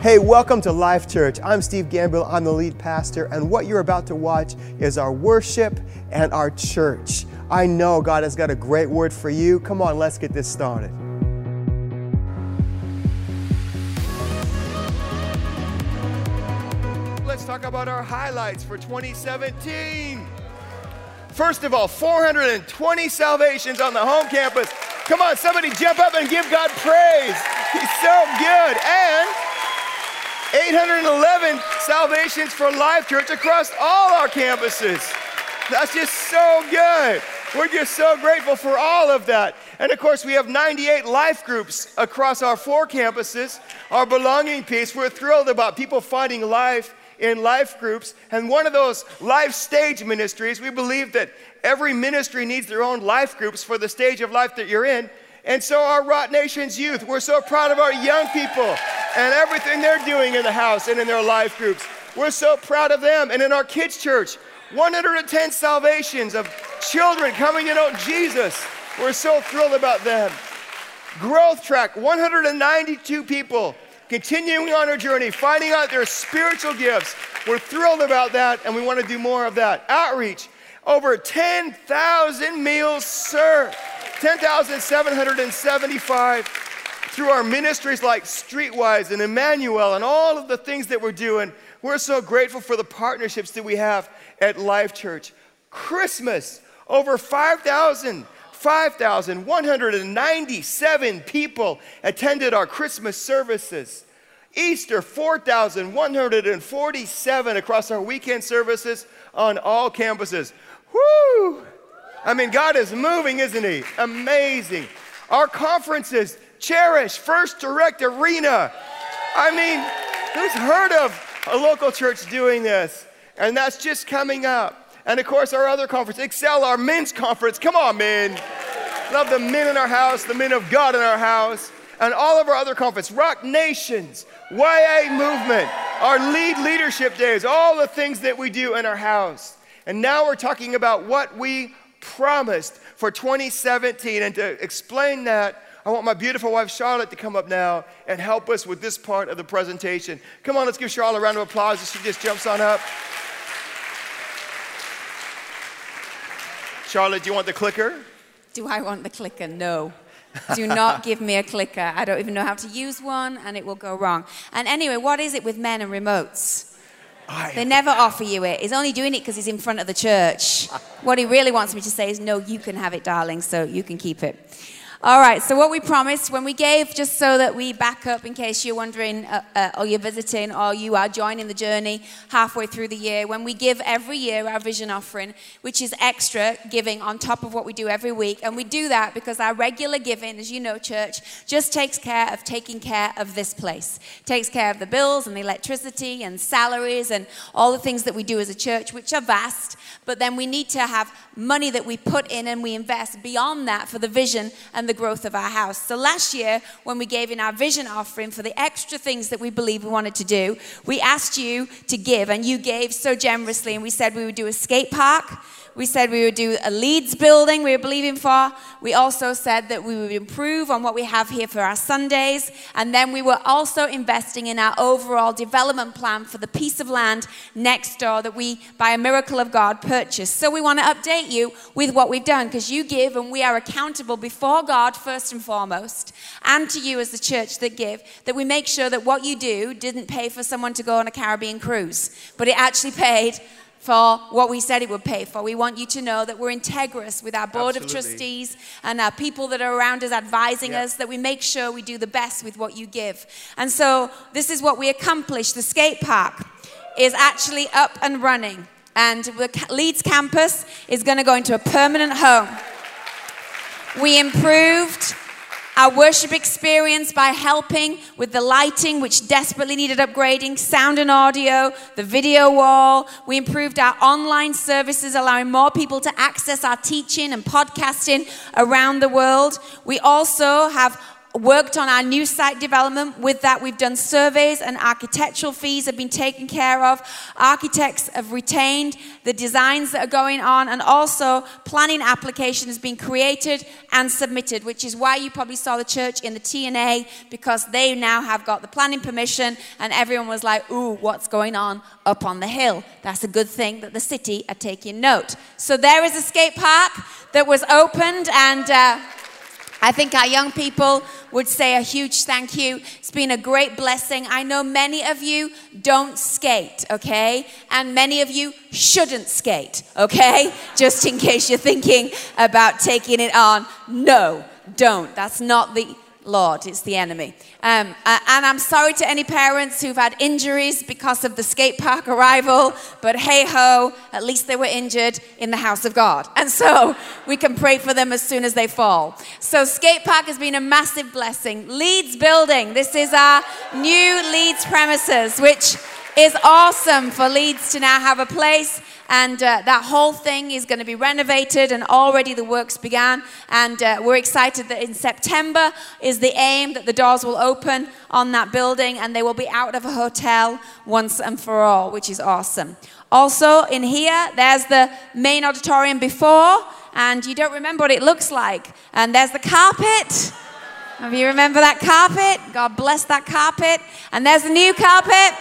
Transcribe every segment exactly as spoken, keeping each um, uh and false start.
Hey, welcome to Life Church. I'm Steve Gambill. I'm the lead pastor, and what you're about to watch is our worship and our church. I know God has got a great word for you. Come on, let's get this started. Let's talk about our highlights for twenty seventeen. First of all, four hundred twenty salvations on the home campus. Come on, somebody jump up and give God praise. He's so good. And eight hundred eleven salvations for Life Church across all our campuses. That's just so good. We're just so grateful for all of that. And of course, we have ninety-eight life groups across our four campuses, our belonging piece. We're thrilled about people finding life in life groups. And one of those life stage ministries, we believe that every ministry needs their own life groups for the stage of life that you're in. And so our Rot Nations youth, we're so proud of our young people and everything they're doing in the house and in their life groups. We're so proud of them. And in our kids' church, one hundred ten salvations of children coming to know Jesus. We're so thrilled about them. Growth Track, one hundred ninety-two people continuing on our journey, finding out their spiritual gifts. We're thrilled about that, and we want to do more of that. Outreach, over ten thousand meals served. ten thousand seven hundred seventy-five through our ministries like Streetwise and Emmanuel and all of the things that we're doing. We're so grateful for the partnerships that we have at Life Church. Christmas, over five thousand, five thousand one hundred ninety-seven people attended our Christmas services. Easter, four thousand one hundred forty-seven across our weekend services on all campuses. Woo! I mean, God is moving, isn't he? Amazing. Our conferences, Cherish, First Direct Arena. I mean, who's heard of a local church doing this? And that's just coming up. And of course, our other conference, Excel, our men's conference. Come on, men. Love the men in our house, the men of God in our house, and all of our other conferences, Rock Nations, Y A Movement, our lead leadership days, all the things that we do in our house. And now we're talking about what we promised for twenty seventeen. And to explain that, I want my beautiful wife, Charlotte, to come up now and help us with this part of the presentation. Come on, let's give Charlotte a round of applause as she just jumps on up. Charlotte, do you want the clicker? Do I want the clicker? No. Do not give me a clicker. I don't even know how to use one, and it will go wrong. And anyway, what is it with men and remotes? I... They never offer you it. He's only doing it because he's in front of the church. What he really wants me to say is, no, you can have it, darling, so you can keep it. All right, so what we promised when we gave, just so that we back up in case you're wondering, uh, uh, or you're visiting, or you are joining the journey halfway through the year, when we give every year our vision offering, which is extra giving on top of what we do every week, and we do that because our regular giving, as you know, church, just takes care of taking care of this place. Takes care of the bills and the electricity and salaries and all the things that we do as a church, which are vast, but then we need to have money that we put in and we invest beyond that for the vision and the growth of our house. So last year, when we gave in our vision offering for the extra things that we believe we wanted to do, we asked you to give, and you gave so generously, and we said we would do a skate park. We said we would do a Leeds building we were believing for. We also said that we would improve on what we have here for our Sundays. And then we were also investing in our overall development plan for the piece of land next door that we, by a miracle of God, purchased. So we want to update you with what we've done, because you give and we are accountable before God first and foremost, and to you as the church that give, that we make sure that what you do didn't pay for someone to go on a Caribbean cruise, but it actually paid for what we said it would pay for. We want you to know that we're integrous with our board Absolutely. Of trustees and our people that are around us advising yep. us, that we make sure we do the best with what you give. And so this is what we accomplished. The skate park is actually up and running, and the Leeds campus is going to go into a permanent home. We improved our worship experience by helping with the lighting, which desperately needed upgrading, sound and audio, the video wall. We improved our online services, allowing more people to access our teaching and podcasting around the world. We also have worked on our new site development. With that, we've done surveys and architectural fees have been taken care of. Architects have retained the designs that are going on, and also planning application has been created and submitted, which is why you probably saw the church in the T N A, because they now have got the planning permission, and everyone was like, ooh, what's going on up on the hill? That's a good thing that the city are taking note. So there is a skate park that was opened, and uh, I think our young people would say a huge thank you. It's been a great blessing. I know many of you don't skate, okay? And many of you shouldn't skate, okay? Just in case you're thinking about taking it on. No, don't. That's not the Lord, it's the enemy. Um, and I'm sorry to any parents who've had injuries because of the skate park arrival, but hey ho, at least they were injured in the house of God. And so we can pray for them as soon as they fall. So skate park has been a massive blessing. Leeds building, this is our new Leeds premises, which is awesome for Leeds to now have a place. And uh, that whole thing is going to be renovated, and already the works began. And uh, we're excited that in September is the aim that the doors will open on that building, and they will be out of a hotel once and for all, which is awesome. Also in here, there's the main auditorium before, and you don't remember what it looks like. And there's the carpet. Have you remember that carpet? God bless that carpet. And there's the new carpet.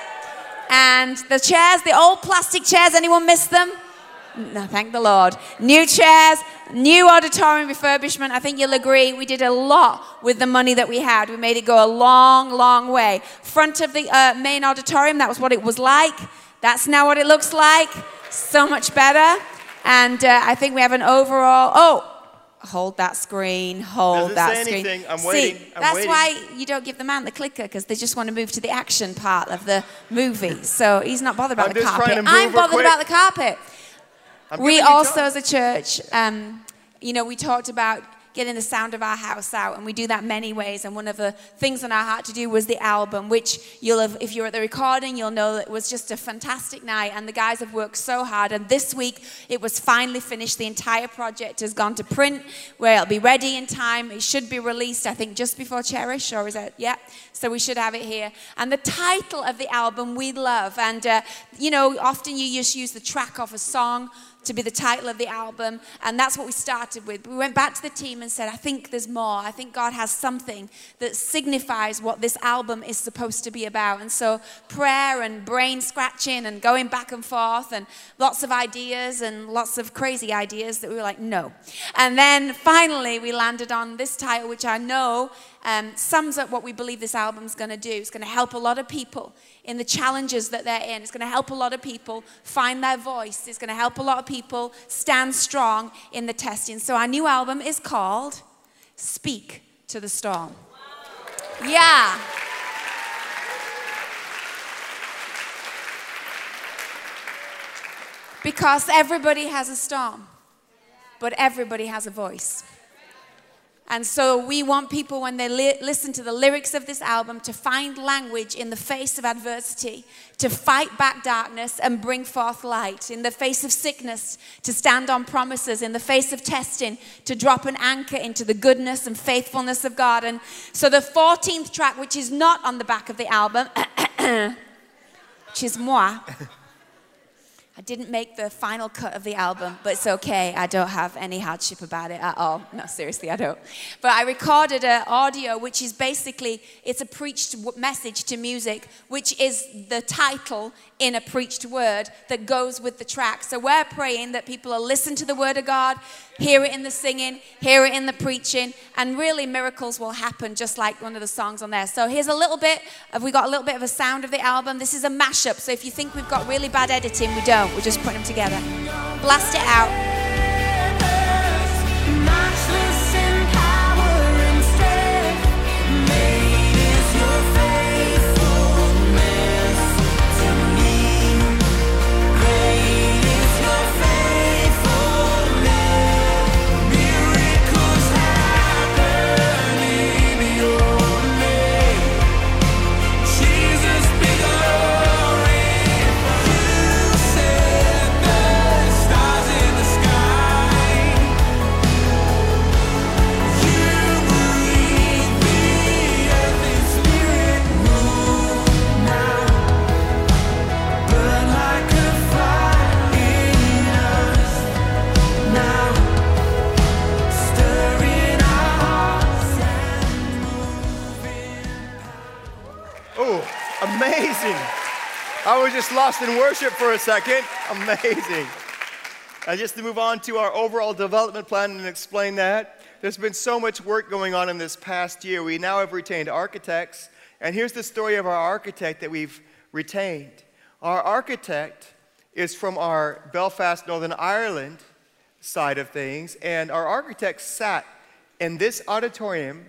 And the chairs, the old plastic chairs, anyone miss them? No, thank the Lord. New chairs, new auditorium refurbishment. I think you'll agree we did a lot with the money that we had. We made it go a long, long way. Front of the uh, main auditorium, that was what it was like. That's now what it looks like. So much better. And uh, I think we have an overall... Oh! Hold that screen, hold Doesn't that say screen. Anything. I'm See, waiting. I'm that's waiting. why you don't give the man the clicker, because they just want to move to the action part of the movie. So he's not bothered about I'm the just carpet. trying to move I'm her bothered quick. about the carpet. I'm We giving you also, time. as a church, um, you know, we talked about getting the sound of our house out, and we do that many ways. And one of the things on our heart to do was the album, which you'll have, if you're at the recording, you'll know that it was just a fantastic night, and the guys have worked so hard. And this week, it was finally finished. The entire project has gone to print, where it'll be ready in time. It should be released, I think, just before Cherish, or is it? Yeah. So we should have it here. And the title of the album, We Love. And, uh, you know, often you just use the track of a song to be the title of the album, and that's what we started with. We went back to the team and said, I think there's more. I think God has something that signifies what this album is supposed to be about. And so prayer and brain scratching and going back and forth and lots of ideas and lots of crazy ideas that we were like, no. And then finally we landed on this title, which I know um, sums up what we believe this album's going to do. It's going to help a lot of people in the challenges that they're in. It's going to help a lot of people find their voice. It's going to help a lot of people stand strong in the testing. So our new album is called Speak to the Storm. Yeah. Because everybody has a storm, but everybody has a voice. And so we want people, when they li- listen to the lyrics of this album, to find language in the face of adversity, to fight back darkness and bring forth light. In the face of sickness, to stand on promises. In the face of testing, to drop an anchor into the goodness and faithfulness of God. And so the fourteenth track, which is not on the back of the album, which is Moi. I didn't make the final cut of the album, but it's okay. I don't have any hardship about it at all. No, seriously, I don't. But I recorded an audio, which is basically, it's a preached message to music, which is the title in a preached word that goes with the track. So we're praying that people will listen to the word of God, hear it in the singing, hear it in the preaching, and really miracles will happen, just like one of the songs on there. So here's a little bit of, we got a little bit of a sound of the album. This is a mashup, so if you think we've got really bad editing, we don't. We're just putting them together. Blast it out. Stars in the sky. Oh, amazing. I was just lost in worship for a second. Amazing. And just to move on to our overall development plan and explain that, there's been so much work going on in this past year. We now have retained architects. And here's the story of our architect that we've retained. Our architect is from our Belfast, Northern Ireland side of things. And our architect sat in this auditorium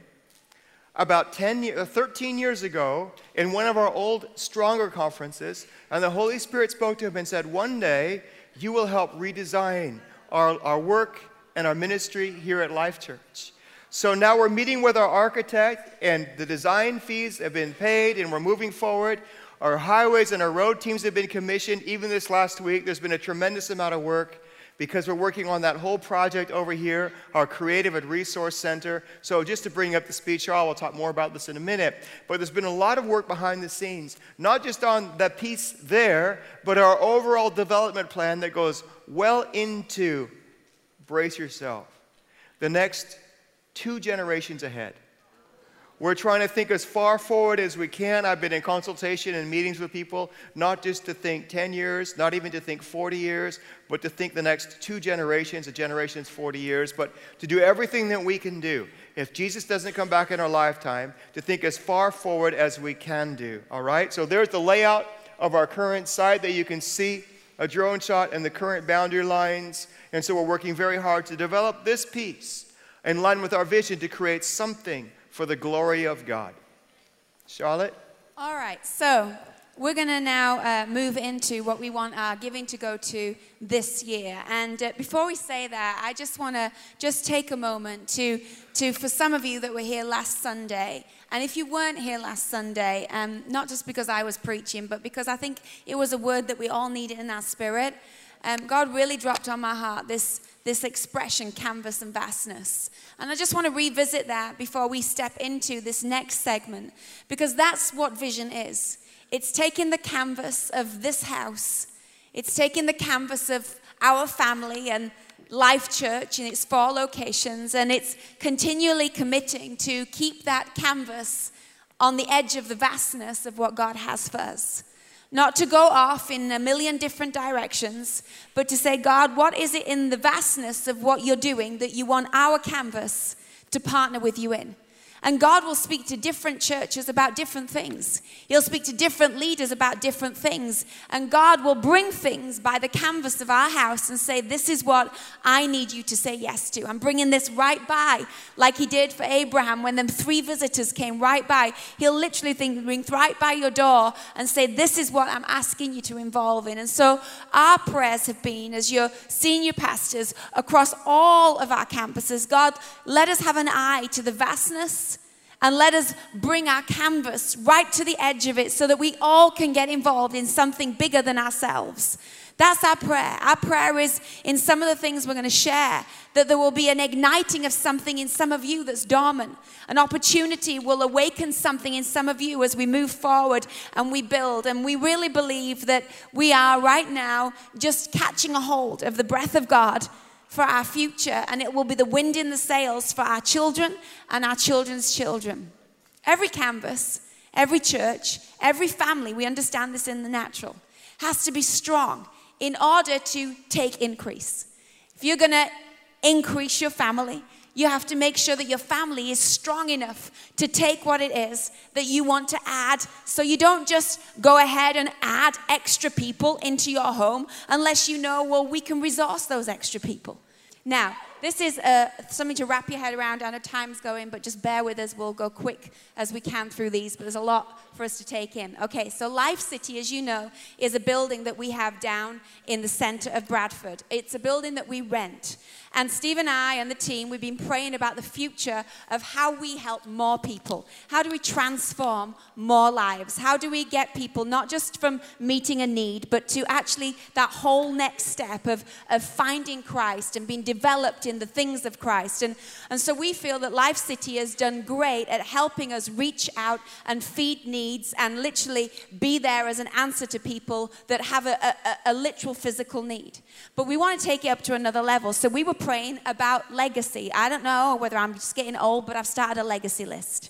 about ten, thirteen years ago in one of our old Stronger conferences. And the Holy Spirit spoke to him and said, one day you will help redesign our, our work and our ministry here at Life Church. So now we're meeting with our architect, and the design fees have been paid, and we're moving forward. Our highways and our road teams have been commissioned. Even this last week, there's been a tremendous amount of work because we're working on that whole project over here, our Creative and Resource Center. So just to bring up the speed, Charles, we'll talk more about this in a minute. But there's been a lot of work behind the scenes, not just on that piece there, but our overall development plan that goes well into, brace yourself, the next two generations ahead. We're trying to think as far forward as we can. I've been in consultation and meetings with people, not just to think ten years, not even to think forty years, but to think the next two generations, a generation's forty years, but to do everything that we can do. If Jesus doesn't come back in our lifetime, to think as far forward as we can do, all right? So there's the layout of our current site that you can see, a drone shot and the current boundary lines. And so we're working very hard to develop this piece in line with our vision to create something for the glory of God. Charlotte? All right, so we're going to now uh, move into what we want our giving to go to this year. And uh, before we say that, I just want to just take a moment to, to, for some of you that were here last Sunday, and if you weren't here last Sunday, um, not just because I was preaching, but because I think it was a word that we all needed in our spirit. Um, God really dropped on my heart this, this expression, canvas and vastness. And I just want to revisit that before we step into this next segment, because that's what vision is. It's taking the canvas of this house. It's taking the canvas of our family and Life Church in its four locations, and it's continually committing to keep that canvas on the edge of the vastness of what God has for us. Not to go off in a million different directions, but to say, God, what is it in the vastness of what you're doing that you want our canvas to partner with you in? And God will speak to different churches about different things. He'll speak to different leaders about different things. And God will bring things by the canvas of our house and say, this is what I need you to say yes to. I'm bringing this right by, like he did for Abraham when them three visitors came right by. He'll literally think, bring right by your door and say, this is what I'm asking you to involve in. And so our prayers have been, as your senior pastors across all of our campuses, God, let us have an eye to the vastness, and let us bring our canvas right to the edge of it so that we all can get involved in something bigger than ourselves. That's our prayer. Our prayer is, in some of the things we're going to share, that there will be an igniting of something in some of you that's dormant. An opportunity will awaken something in some of you as we move forward and we build. And we really believe that we are right now just catching a hold of the breath of God for our future, and it will be the wind in the sails for our children and our children's children. Every canvas, every church, every family, we understand this in the natural, has to be strong in order to take increase. If you're going to increase your family, you have to make sure that your family is strong enough to take what it is that you want to add, so you don't just go ahead and add extra people into your home unless you know, well, we can resource those extra people. Now, this is uh, something to wrap your head around. I know time's going, but just bear with us. We'll go quick as we can through these, but there's a lot for us to take in. Okay, so Life City, as you know, is a building that we have down in the center of Bradford. It's a building that we rent. And Steve and I and the team, we've been praying about the future of how we help more people. How do we transform more lives? How do we get people not just from meeting a need, but to actually that whole next step of, of finding Christ and being developed in the things of Christ. And, and so we feel that Life City has done great at helping us reach out and feed needs and literally be there as an answer to people that have a, a, a literal physical need. But we want to take it up to another level. So we were praying about legacy. I don't know whether I'm just getting old, but I've started a legacy list.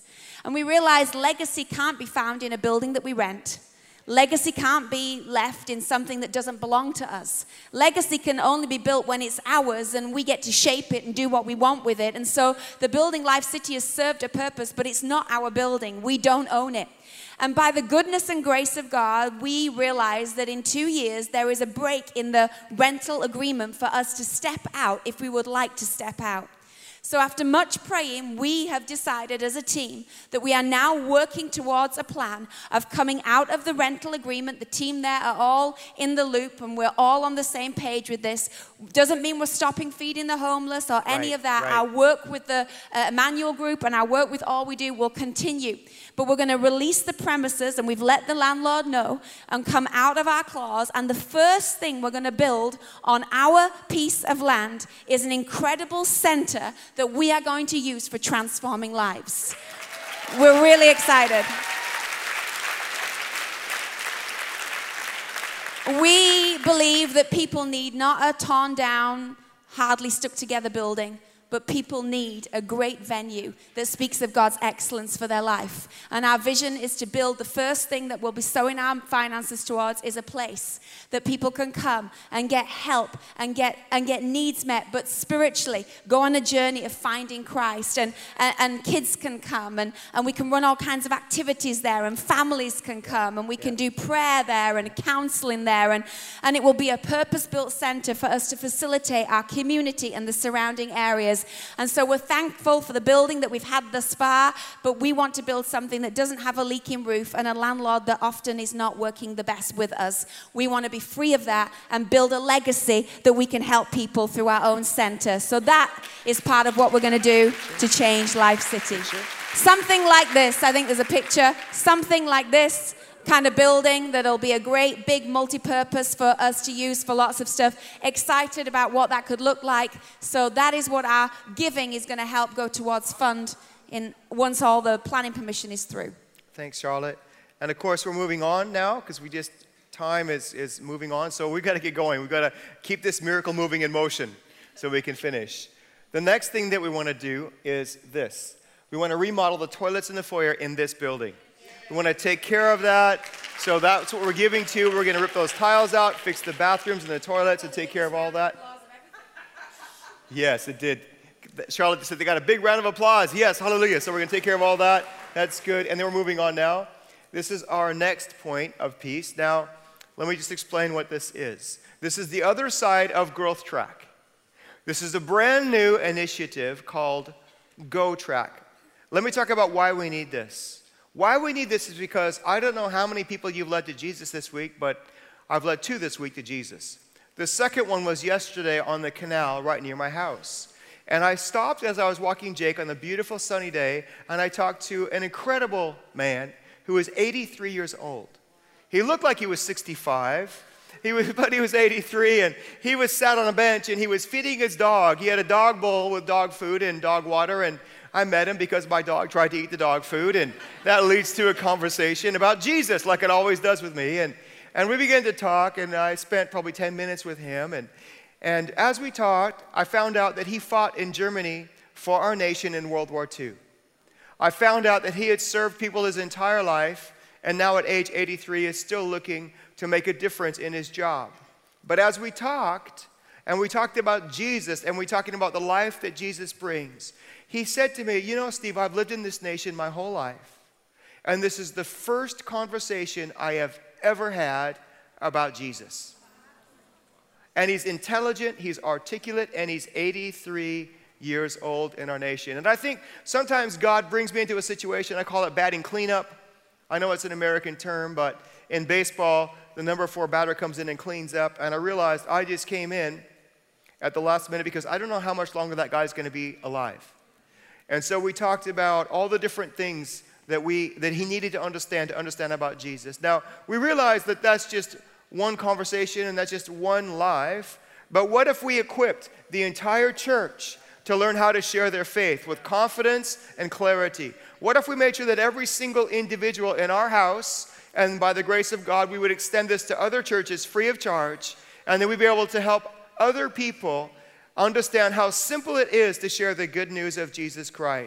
And we realized legacy can't be found in a building that we rent. Legacy can't be left in something that doesn't belong to us. Legacy can only be built when it's ours and we get to shape it and do what we want with it. And so the building Life City has served a purpose, but it's not our building. We don't own it. And by the goodness and grace of God, we realize that in two years there is a break in the rental agreement for us to step out if we would like to step out. So after much praying, we have decided as a team that we are now working towards a plan of coming out of the rental agreement. The team there are all in the loop and we're all on the same page with this. Doesn't mean we're stopping feeding the homeless or any right, of that. Right. Our work with the uh, Emmanuel Group and our work with All We Do will continue. But we're going to release the premises, and we've let the landlord know, and come out of our clause. And the first thing we're going to build on our piece of land is an incredible center that we are going to use for transforming lives. We're really excited. We believe that people need not a torn down, hardly stuck together building, but people need a great venue that speaks of God's excellence for their life. And our vision is to build the first thing that we'll be sowing our finances towards is a place that people can come and get help and get and get needs met, but spiritually go on a journey of finding Christ. And, and, and kids can come and, and we can run all kinds of activities there, and families can come and we can do prayer there and counseling there. And, and it will be a purpose-built center for us to facilitate our community and the surrounding areas. And so we're thankful for the building that we've had thus far, but we want to build something that doesn't have a leaking roof and a landlord that often is not working the best with us. We want to be free of that and build a legacy that we can help people through our own center. So that is part of what we're going to do to change Life City. Something like this. I think there's a picture. Something like this kind of building that'll be a great big multi-purpose for us to use for lots of stuff. Excited about what that could look like. So that is what our giving is going to help go towards fund in once all the planning permission is through. Thanks, Charlotte. And of course, we're moving on now because we just, time is, is moving on. So we've got to get going. We've got to keep this miracle moving in motion so we can finish. The next thing that we want to do is this. We want to remodel the toilets in the foyer in this building. We want to take care of that. So that's what we're giving to. We're going to rip those tiles out, fix the bathrooms and the toilets, and take care of all that. Yes, it did. Charlotte said they got a big round of applause. Yes, hallelujah. So we're going to take care of all that. That's good. And then we're moving on now. This is our next point of peace. Now, let me just explain what this is. This is the other side of Growth Track. This is a brand new initiative called Go Track. Let me talk about why we need this. Why we need this is because I don't know how many people you've led to Jesus this week, but I've led two this week to Jesus. The second one was yesterday on the canal right near my house. And I stopped as I was walking Jake on a beautiful sunny day, and I talked to an incredible man who was eighty-three years old. He looked like he was sixty-five, he was, but he was eighty-three, and he was sat on a bench, and he was feeding his dog. He had a dog bowl with dog food and dog water, and I met him because my dog tried to eat the dog food, and that leads to a conversation about Jesus, like it always does with me. And, and we began to talk, and I spent probably ten minutes with him. And, and as we talked, I found out that he fought in Germany for our nation in World War Two. I found out that he had served people his entire life, and now at age eighty-three is still looking to make a difference in his job. But as we talked, and we talked about Jesus, and we talking about the life that Jesus brings, he said to me, you know, Steve, I've lived in this nation my whole life, and this is the first conversation I have ever had about Jesus. And he's intelligent, he's articulate, and he's eighty-three years old in our nation. And I think sometimes God brings me into a situation, I call it batting cleanup. I know it's an American term, but in baseball, the number four batter comes in and cleans up, and I realized I just came in at the last minute because I don't know how much longer that guy's going to be alive. And so we talked about all the different things that we that he needed to understand to understand about Jesus. Now, we realize that that's just one conversation and that's just one life. But what if we equipped the entire church to learn how to share their faith with confidence and clarity? What if we made sure that every single individual in our house, and by the grace of God, we would extend this to other churches free of charge, and then we'd be able to help other people understand how simple it is to share the good news of Jesus Christ.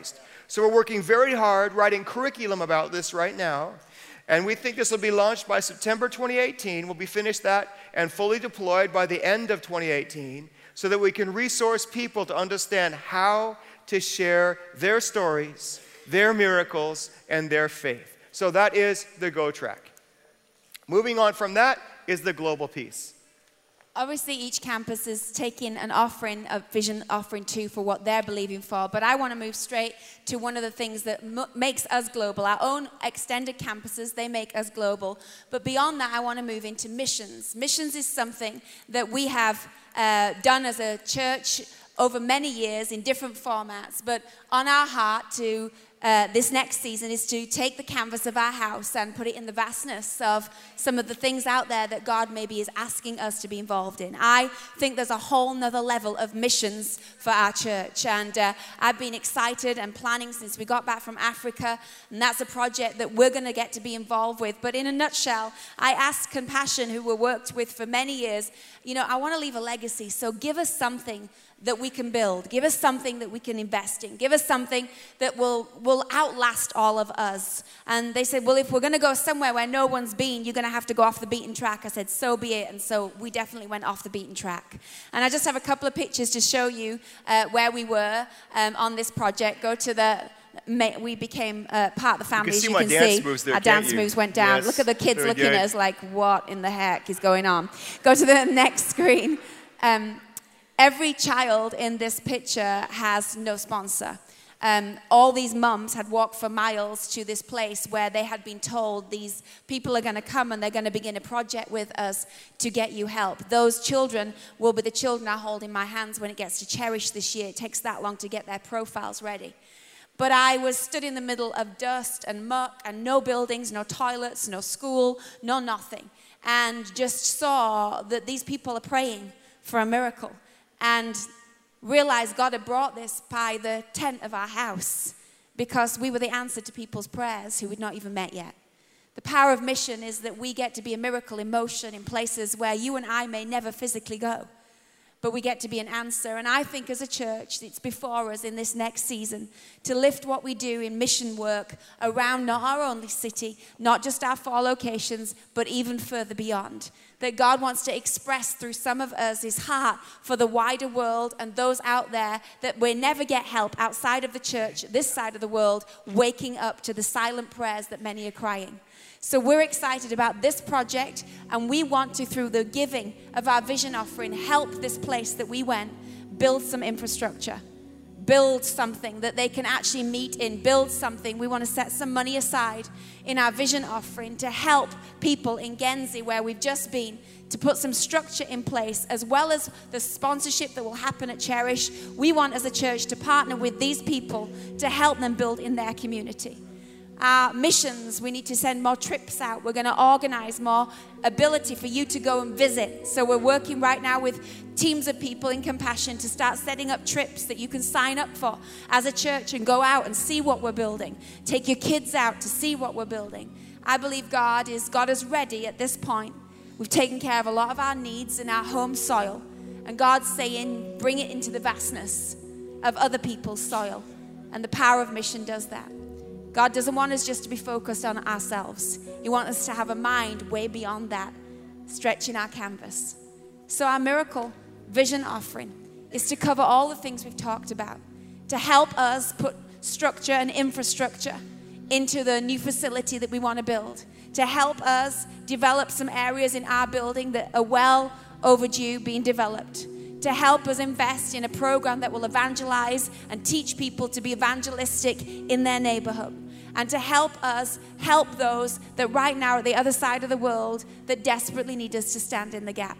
So we're working very hard, writing curriculum about this right now. And we think this will be launched by September twenty eighteen. We'll be finished that and fully deployed by the end of twenty eighteen so that we can resource people to understand how to share their stories, their miracles, and their faith. So that is the Go track. Moving on from that is the global piece. Obviously, each campus is taking an offering, a vision offering too, for what they're believing for. But I want to move straight to one of the things that m- makes us global. Our own extended campuses, they make us global. But beyond that, I want to move into missions. Missions is something that we have uh, done as a church over many years in different formats. But on our heart to Uh, this next season is to take the canvas of our house and put it in the vastness of some of the things out there that God maybe is asking us to be involved in. I think there's a whole nother level of missions for our church, and uh, I've been excited and planning since we got back from Africa, and that's a project that we're going to get to be involved with. But in a nutshell, I asked Compassion, who we worked with for many years, you know, I want to leave a legacy, so give us something that we can build. Give us something that we can invest in. Give us something that will, will outlast all of us. And they said, well, if we're going to go somewhere where no one's been, you're going to have to go off the beaten track. I said, so be it. And so we definitely went off the beaten track. And I just have a couple of pictures to show you uh, where we were um, on this project. Go to the... We became uh, part of the family. You can see, you my can dance see moves there, our can't dance you? moves went down. Yes, Look at the kids very looking good. at us like, what in the heck is going on? Go to the next screen. Um, every child in this picture has no sponsor. Um, all these mums had walked for miles to this place where they had been told these people are going to come and they're going to begin a project with us to get you help. Those children will be the children I hold in my hands when it gets to Cherish this year. It takes that long to get their profiles ready. But I was stood in the middle of dust and muck and no buildings, no toilets, no school, no nothing. And just saw that these people are praying for a miracle. And realized God had brought this by the tent of our house because we were the answer to people's prayers who we'd not even met yet. The power of mission is that we get to be a miracle in motion in places where you and I may never physically go. But we get to be an answer. And I think as a church, it's before us in this next season to lift what we do in mission work around not our only city, not just our four locations, but even further beyond. That God wants to express through some of us his heart for the wider world and those out there that we never get help outside of the church, this side of the world, waking up to the silent prayers that many are crying. So we're excited about this project, and we want to, through the giving of our vision offering, help this place that we went build some infrastructure, build something that they can actually meet in, build something. We want to set some money aside in our vision offering to help people in Genzi, where we've just been, to put some structure in place, as well as the sponsorship that will happen at Cherish. We want as a church to partner with these people to help them build in their community. Our missions, we need to send more trips out. We're going to organize more ability for you to go and visit. So we're working right now with teams of people in Compassion to start setting up trips that you can sign up for as a church and go out and see what we're building. Take your kids out to see what we're building. I believe God is God is ready at this point. We've taken care of a lot of our needs in our home soil. And God's saying, bring it into the vastness of other people's soil. And the power of mission does that. God doesn't want us just to be focused on ourselves. He wants us to have a mind way beyond that, stretching our canvas. So our miracle vision offering is to cover all the things we've talked about, to help us put structure and infrastructure into the new facility that we want to build, to help us develop some areas in our building that are well overdue being developed, to help us invest in a program that will evangelize and teach people to be evangelistic in their neighborhood, and to help us help those that right now are at the other side of the world that desperately need us to stand in the gap.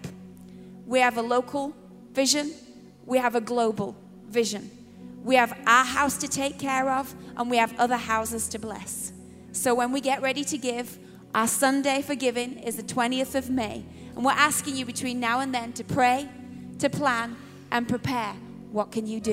We have a local vision. We have a global vision. We have our house to take care of, and we have other houses to bless. So when we get ready to give, our Sunday for giving is the twentieth of May, and we're asking you between now and then to pray, to plan, and prepare. What can you do?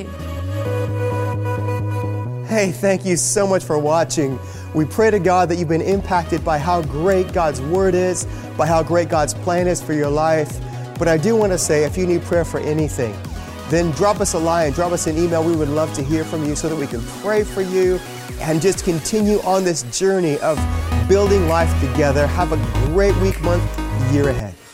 Hey, thank you so much for watching. We pray to God that you've been impacted by how great God's Word is, by how great God's plan is for your life. But I do want to say, if you need prayer for anything, then drop us a line, drop us an email. We would love to hear from you so that we can pray for you and just continue on this journey of building life together. Have a great week, month, year ahead.